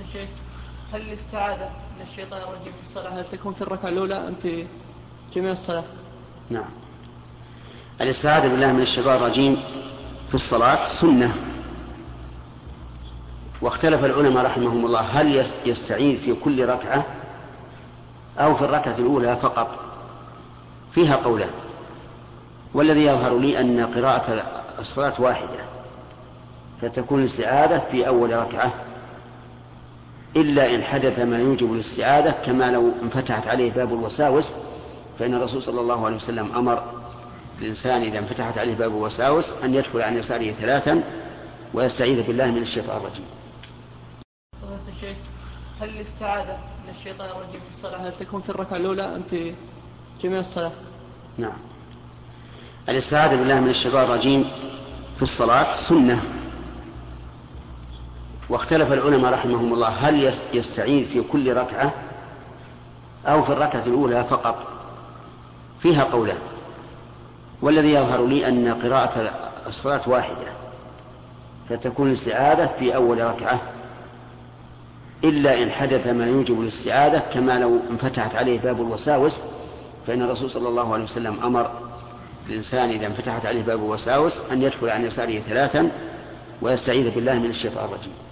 شيخ، هل الاستعاذة من الشيطان الرجيم في الصلاة هل تكون في الركعة الأولى أم في جميع الصلاة؟ نعم، الاستعاذة بالله من الشيطان الرجيم في الصلاة سنة، واختلف العلماء رحمهم الله هل يستعيذ في كل ركعة أو في الركعة الأولى فقط، فيها قولان، والذي يظهر لي أن قراءة الصلاة واحدة، فتكون الاستعاذة في أول ركعة، إلا إن حدث ما يوجب الاستعاذة كما لو انفتحت عليه باب الوساوس، فإن الرسول صلى الله عليه وسلم أمر الإنسان إذا انفتحت عليه باب الوساوس أن يدخل عن يساره 3 ويستعيذ بالله من الشيطان الرجيم. الشيخ، هل الاستعاذة من الشيطان الرجيم في الصلاة هل تكون في الركعة الأولى أم في جميع الصلاة؟ نعم، الاستعاذة بالله من الشيطان الرجيم في الصلاة سنة، واختلف العلماء رحمهم الله هل يستعيذ في كل ركعة أو في الركعة الأولى فقط، فيها قولان، والذي يظهر لي أن قراءة الصلاة واحدة، فتكون الاستعاذة في أول ركعة، إلا إن حدث ما يوجب الاستعاذة كما لو انفتحت عليه باب الوساوس، فإن الرسول صلى الله عليه وسلم أمر الإنسان إذا انفتحت عليه باب الوساوس أن يدخل عن يساره 3 ويستعيذ بالله من الشيطان الرجيم.